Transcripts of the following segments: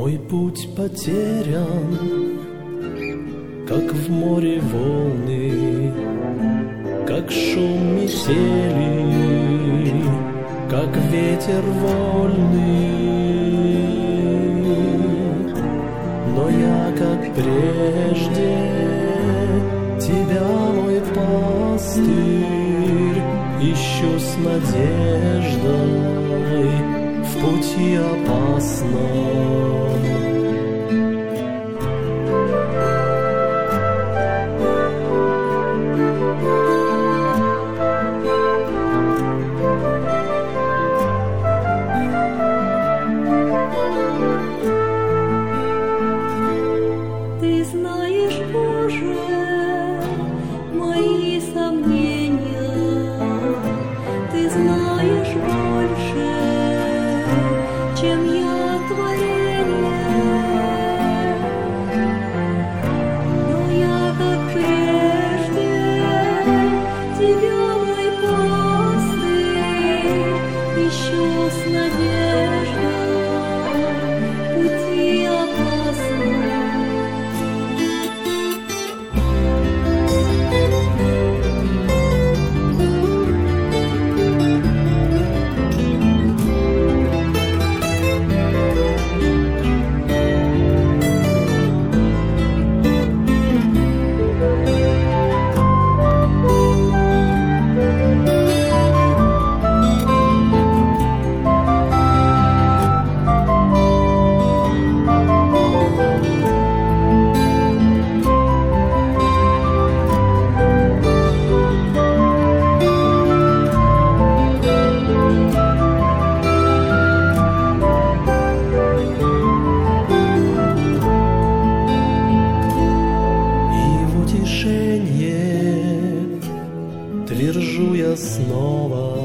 Мой путь потерян, как в море волны, как шум метели, как ветер вольный. Но я, как прежде, тебя, мой пастырь, ищу с надеждой в пути опасном. Ты знаешь, Боже, мои сомнения, Ты знаешь больше, чем я творение. Но я, как прежде, тебя, мой пастырь, ищу с надеждой пути опасные. Твержу я снова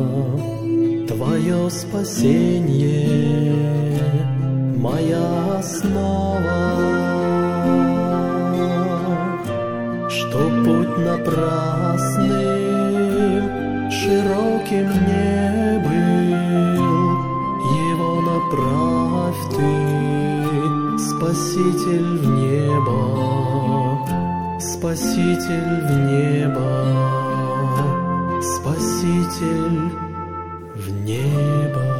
Твое спасение, моя основа, что путь напрасным, широким не был, его направь Ты, Спаситель в небо, Спаситель в небо, Спаситель в небо.